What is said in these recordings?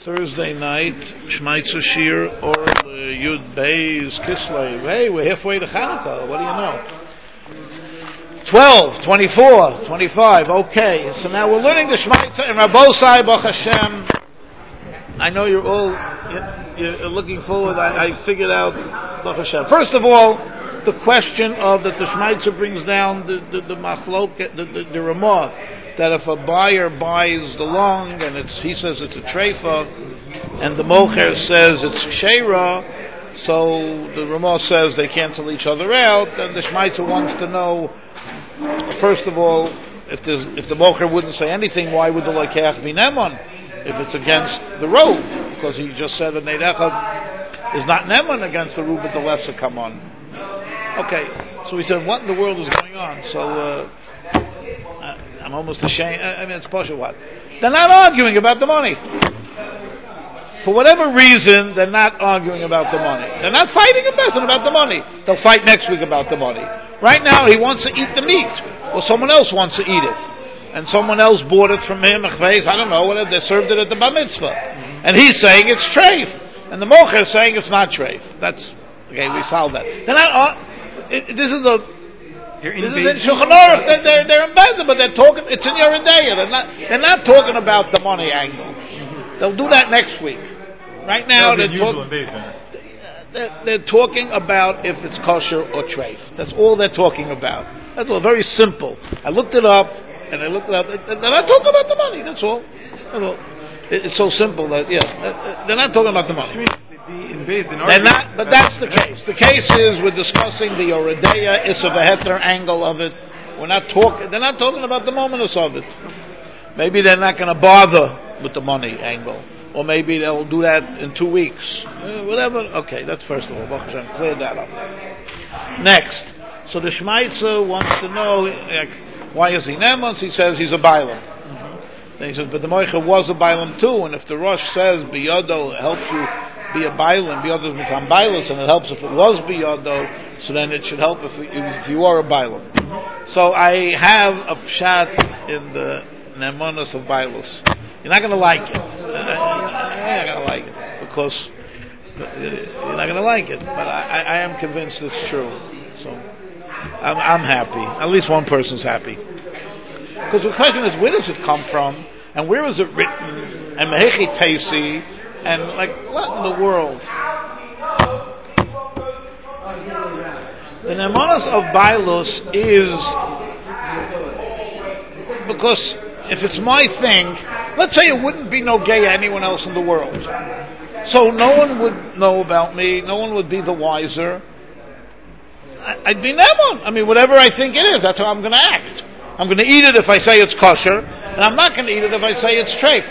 Thursday night, Shmaitzer Shir, or Yud Beis Kislev. Hey, we're halfway to Hanukkah. What do you know? 12, 24, 25. Okay, so now we're learning the Shmaitzer and Rabbosai Baruch Hashem. I know you're all you're looking forward. I figured out Baruch Hashem. First of all, the question of that the Shmaitzer brings down the machlok, the Ramah, that if a buyer buys the long and he says it's a treifa, and the mocher says it's sheira, so the Ramah says they cancel each other out, and the Shmaitzer wants to know, first of all, if the mocher wouldn't say anything, why would the lekach be neman if it's against the rove? Because he just said a neidechad is not neman against the rove, but the lesser come on. Okay, so we said, what in the world is going on? So I'm almost ashamed. I mean, it's partial what? They're not arguing about the money. For whatever reason, they're not arguing about the money. They're not fighting a person about the money. They'll fight next week about the money. Right now, he wants to eat the meat, or someone else wants to eat it, and someone else bought it from him. I don't know. Whatever, they served it at the bar mitzvah, and he's saying it's treif, and the mocher is saying it's not treif. That's okay. We solved that. They're not. This is a. They're in Shulchan Aruch. They're in Bezin, but they're talking. It's in Yoreh De'ah. They're not talking about the money angle. They'll do that next week. Right now, they're talking about if it's kosher or treif. That's all they're talking about. That's all. Very simple. I looked it up, and I looked it up. They're not talking about the money. That's all. It's so simple that they're not talking about the money. They're not, but that's the case. The case is we're discussing the Yoreh De'ah Issa v'Heter angle of it. They're not talking about the momentus of it. Maybe they're not going to bother with the money angle, or maybe they'll do that in 2 weeks. Whatever. Okay, that's first of all. Baruch Hashem, clear that up. Next, so the Shmaitzer wants to know why is he neman? He says he's a bailam. Then he says, but the moicha was a bailam too, and if the Rosh says biyado helps you be a bailam, biyado is mitam bailus, and it helps if it was biyado, so then it should help if you are a bailam. So I have a pshat in the nemonos of bailus. You're not going to like it. You're not going to like it because you're not going to like it. But I am convinced it's true. So I'm happy. At least one person's happy. Because the question is, where does it come from, and where is it written, and mehechi teisi, and like what in the world? The nemonos of bailus is because if it's my thing, let's say it wouldn't be no gay anyone else in the world, so no one would know about me, no one would be the wiser. I'd be neman. I mean, whatever I think it is, that's how I'm going to act. I'm going to eat it if I say it's kosher, and I'm not going to eat it if I say it's treif.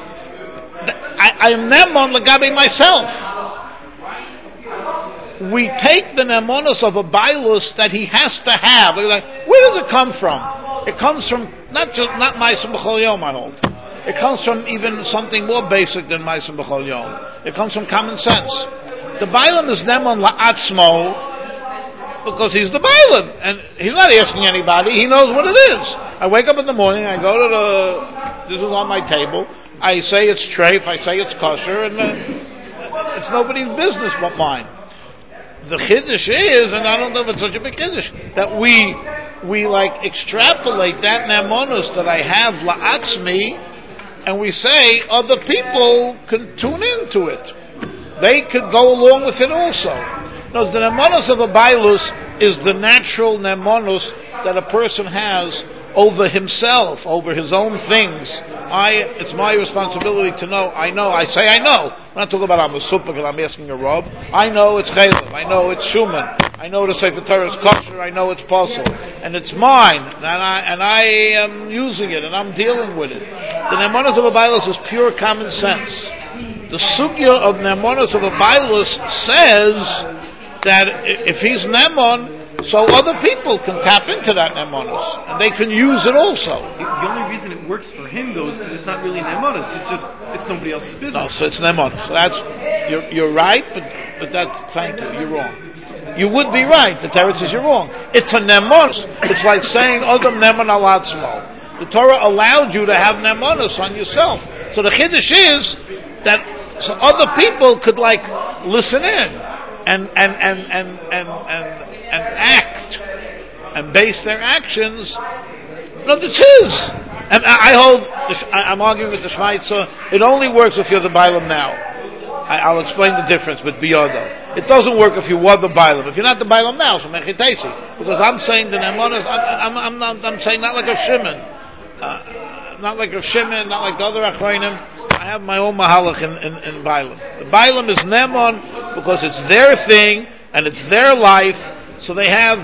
I'm neman legabe myself. We take the nemonos of a bailus that he has to have. Like, where does it come from? It comes from not Ma'aseh B'chol Yom, I hold. It comes from even something more basic than Ma'aseh B'chol Yom. It comes from common sense. The bailam is neman la'atzmo because he's the bailam, and he's not asking anybody. He knows what it is. I wake up in the morning, I go to this is on my table, I say it's treif, I say it's kosher, and it's nobody's business but mine. The chiddush is, and I don't know if it's such a big chiddush, that we like extrapolate that nemonos that I have la'atzmi, and we say other people can tune into it. They could go along with it also. No, the nemonos of a bailus is the natural nemonos that a person has over himself, over his own things. It's my responsibility to know. I say I know. I'm not talking about I'm a super because I'm asking a rob. I know it's chaylev. I know it's shuman. I know the Sefer Torah is kosher. I know it's possible, and it's mine, and I am using it, and I'm dealing with it. The nemonos of a bailus is pure common sense. The sugya of nemonos of a bailus says that if he's neman, so other people can tap into that nemonos, and they can use it also. The only reason it works for him, though, is because it's not really nemonos. It's nobody else's business. No, so it's nemonos. So that's you're right, but that's thank you. You're wrong. You would be right. The teretz says you're wrong. It's a nemonos. It's like saying Adam neman al atzmo. The Torah allowed you to have nemonos on yourself. So the chiddush is that so other people could like listen in and act and base their actions. No, it's his. And I'm arguing with the Shmaitzer. It only works if you're the Bailam now. I'll explain the difference with Biyodo. It doesn't work if you were the Bailam. If you're not the Bailam now, so Mechitesi. Because I'm saying the Nemonas, I'm saying not like a Shimon. Not like a Shimon, not like the other Achronim. I have my own Mahalach in Bailam. The Bailam is Nemon because it's their thing and it's their life, so they have,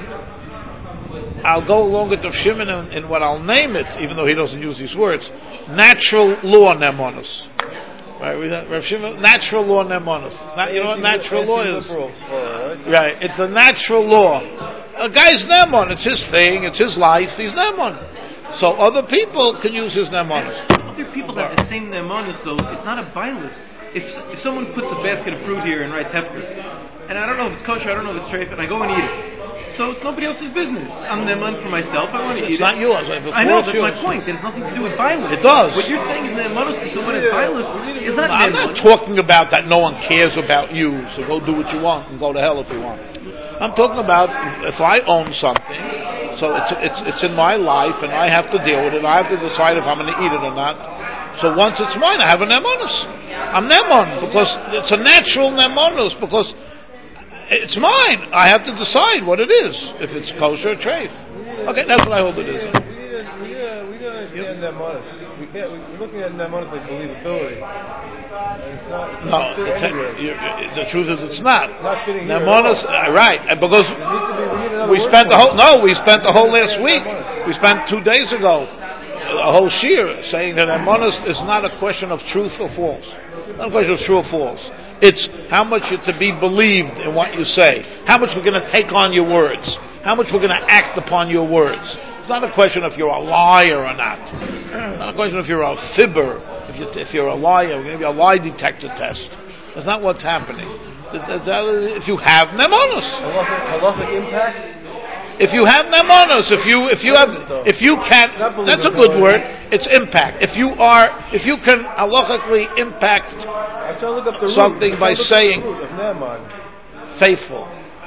I'll go along with the Shimon in what I'll name it, even though he doesn't use these words, natural law Nemonas. Right, Rav Shimon, natural law Nemonas. You know what natural law is? Right, it's a natural law. A guy's Nemon, it's his thing, it's his life, he's Nemon. So other people can use his Nemonas. Other people have the same Nemonas though, it's not a bias. If someone puts a basket of fruit here and writes Hefker, and I don't know if it's kosher, I don't know if it's treif, and I go and eat it. So it's nobody else's business. I'm Neman for myself. I want to eat it. It's not yours. I know, that's my point. It has nothing to do with violence. It does. What you're saying is Nemanos to someone is violence. Is not I'm not talking about that no one cares about you, so go do what you want and go to hell if you want. I'm talking about if I own something, so it's in my life and I have to deal with it. I have to decide if I'm going to eat it or not. So once it's mine, I have a Nemanus. I'm Nemon because it's a natural Nemanus because it's mine. I have to decide what it is, if it's kosher or treif. Okay, that's what I hold it is. We don't understand Nemonis. We're looking at Nemonis like believability. And it's not The truth is it's not. Not fitting Nemonis, right, because we spent the whole last week. We spent 2 days ago a whole shir saying that Nemonis is not a question of truth or false. Not a question of true or false. It's how much you're to be believed in what you say. How much we're going to take on your words. How much we're going to act upon your words. It's not a question if you're a liar or not. It's not a question if you're a fibber. If you're a liar, we're going to give you a lie detector test. That's not what's happening. If you have Nemonos. Halachic impact? If you have Nemonos, if you can, that's a good word. It's impact. If you can halachically impact something by saying faithful.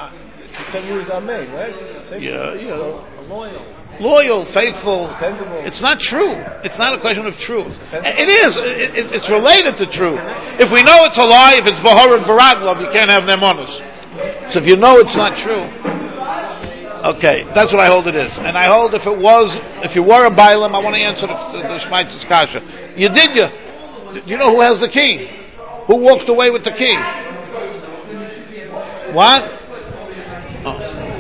Loyal, faithful. Dependable. It's not true. It's not a question of truth. It is. It's related to truth. If we know it's a lie, if it's Bahar and Baraglov, you can't have Nemonos. So if you know it's not true. Okay, that's what I hold it is. And I hold if you were a Bailam, I want to answer the Shmaitz's Kasha. Do you know who has the key? Who walked away with the key? What? Oh.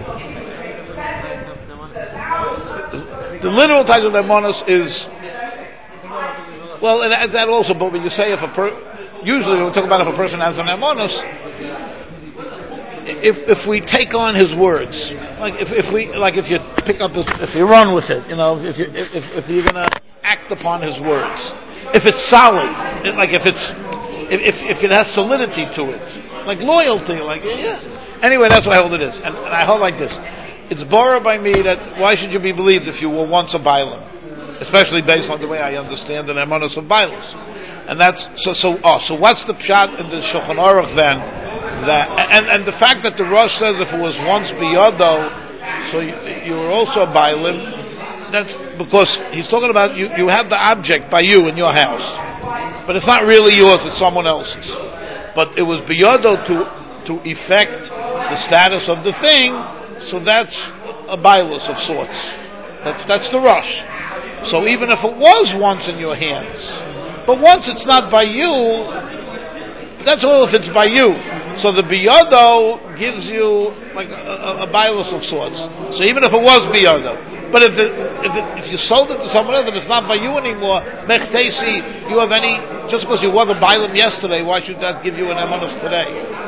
The literal title of Nemonos is, well, and that also, but when you say usually when we talk about if a person has an Nemonos, if we take on his words, if you pick up, if you run with it, if you're going to act upon his words, if it's solid, if it has solidity to it, like loyalty, Anyway, that's what I hold it is, and I hold like this. It's borrowed by me that why should you be believed if you were once a Bailam, especially based on the way I understand the Nemonos of Bailas, and that's so. What's the pshat in the Shulchan Aruch then? And the fact that the Rosh says if it was once Biyodo, so you were also a Bailim, that's because he's talking about you have the object by you in your house, but it's not really yours, it's someone else's. But it was Biyodo to effect the status of the thing, so that's a Bailus of sorts. That's the Rosh. So even if it was once in your hands, but once it's not by you, that's all if it's by you. So the Biyodo gives you like a Bailus of sorts. So even if it was Biyodo, but if you sold it to someone else and it's not by you anymore, Mechtesi, you have any, just because you were the Bailam yesterday, why should that give you an Emunus today?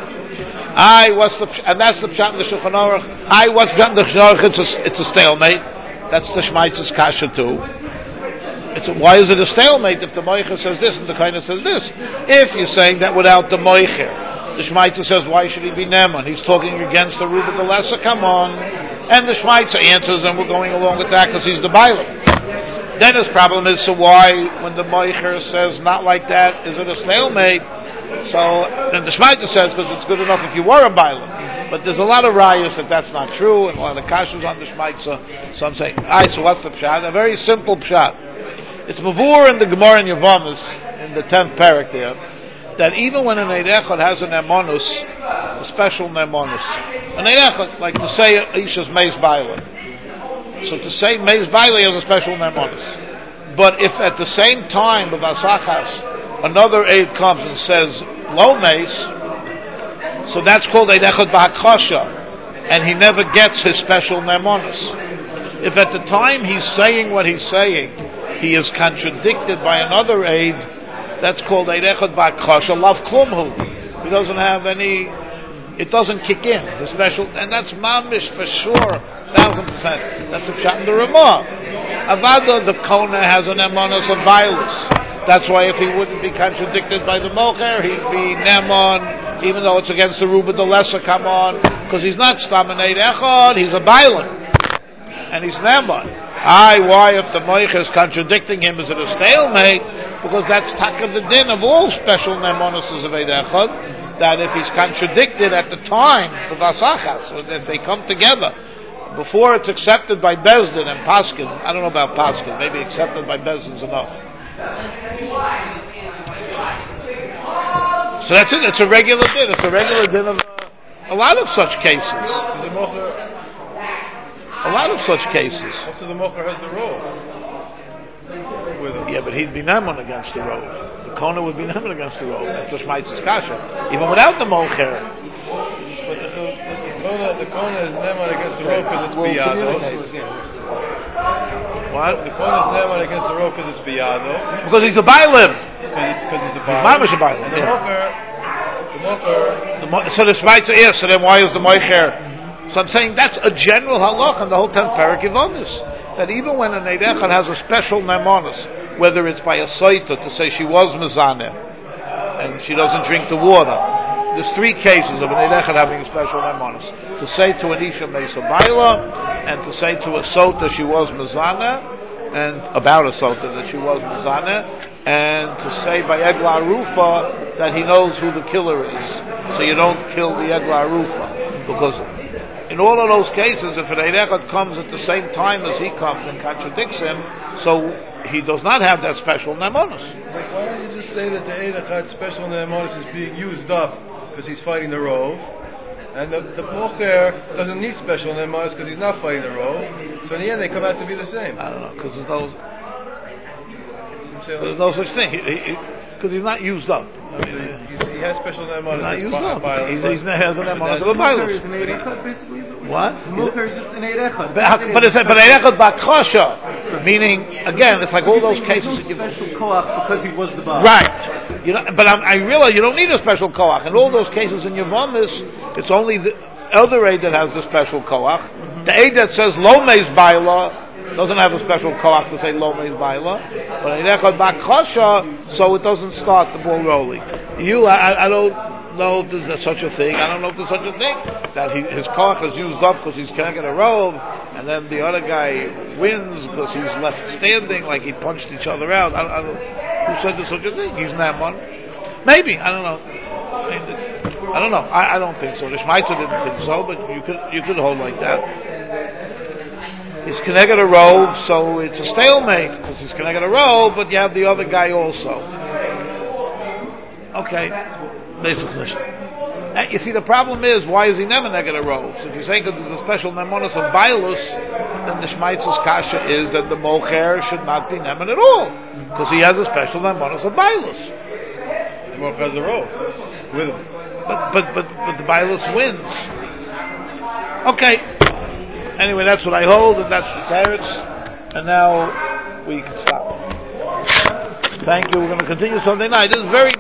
And that's the pshat in the Shulchan Aruch. What's pshat in the Shulchan Aruch? It's a stalemate. That's the Shmaitz's Kasha too. Why is it a stalemate if the Moicher says this and the Kaina says this? If you're saying that without the Moicher, the Shmaitzer says, why should he be Neman? He's talking against the Ruba the Lesser, come on. And the Shmaitzer answers, and we're going along with that because he's the Bailam. Then his problem is, so why, when the Moicher says not like that, is it a stalemate? So then the Shmaita says, because it's good enough if you were a Bailam. But there's a lot of rayas that that's not true, and a lot of kashas on the Shmaita. So I'm saying, so what's the pshat? A very simple pshat. It's Mavur in the Gemara in Yavamis, in the 10th parak there, that even when an Eid Echad has an Emonus, a special Emonus, an Eid Echad, like to say Isha's Meis Baila. So to say Meis Baila has a special Emonus. But if at the same time of Asachas, another Eid comes and says Lo Meis, so that's called Eid Echad B'Hakosha, and he never gets his special Emonus. If at the time he's saying what he's saying, he is contradicted by another Eid, that's called Eid Echad B'Hakosha Lav Klumhu. He doesn't have any, it doesn't kick in, the special, and that's mamish for sure, 1,000%. That's the pshat in the Ramah. Avada, the Kona has an emonus of violence. That's why if he wouldn't be contradicted by the Mocher, he'd be Nemon, even though it's against the Ruba the Lesser, come on, because he's not Stam an Eid Echad, he's a Bailan, and he's Nemon. Why if the Mocher is contradicting him, is it a stalemate? Because that's taka the din of all special Nemonuses of Eid Echad, that if he's contradicted at the time of Asachas, or that they come together, before it's accepted by Bezdin and Paskin, I don't know about Paskin, maybe accepted by Bezdin's enough. So that's it, it's a regular din. It's a regular din of a lot of such cases. A lot of such cases. Also, the Mocher has the robe with him. Yeah, but he'd be Neman against the robe. The Kona would be Neman against the robe. That's just Maitz's Kasha. Even without the Mocher. But the Kona is Neman against the robe because it's Biyado. What? The Kona is Neman against the robe because it's Biyado. Because he's a Bailim. Because he's the Bailim. Mamash a Bailim. And the Mocher. So the Shmaitza, yes, so then why is the Mocher? So I'm saying that's a general halach in the whole 10th parak Yivonis, that even when an Eid Echad has a special Nemonis, whether it's by a Saita to say she was Mizaneh and she doesn't drink the water, there's 3 cases of an Eid Echad having a special Nemonis. To say to an Isha Mesa Baila, and to say to a Sota she was Mizaneh, and about a Sota that she was Mizaneh, and to say by Egla Rufa that he knows who the killer is. So you don't kill the Egla Rufa, because in all of those cases, if an Eid Echad comes at the same time as he comes and contradicts him, so he does not have that special Nemonis. Why don't you just say that the Eid Echad special Nemonis is being used up because he's fighting the rove, and the Mocher doesn't need special Nemonis because he's not fighting the rove, so in the end they come out to be the same. I don't know, because there's no such thing. Because he's not used up. He has special Nemonis. Not used up. He has an Nemonis of a Bailos. What? Mocher is just an Eid Echad. But it's an Eid Echad B'Hakosha, meaning again, it's like all those cases that you special koach because he was the boss. right. You know, but I realize you don't need a special koach. In all those cases in Yavamis, it's only the other Eid that has the special koach. The Eid that says Lo Meis Baila doesn't have a special koach to say Lo Meis Baila, but Eid Echad B'Hakosha, so it doesn't start the ball rolling. I don't know if there's such a thing. I don't know if there's such a thing that his koach is used up because he's can't get a robe, and then the other guy wins because he's left standing like he punched each other out. Who said there's such a thing? He's Naaman. Maybe, I don't know. I don't know. I don't think so. The Shmaitza didn't think so, but you could hold like that. He's connected a robe, so it's a stalemate because he's connected a robe, but you have the other guy also. Okay, you see, the problem is, why is he never negative robe? So if you're saying that there's a special nemonis of Bailus, then the Shmaitz's kasha is that the Mocher should not be neman at all, because he has a special nemonis of Bailus. The Mocher has a robe with him. But the Bailus wins. Okay. Anyway, that's what I hold, and that's the carrots. And now we can stop. Thank you. We're going to continue Sunday night. This is very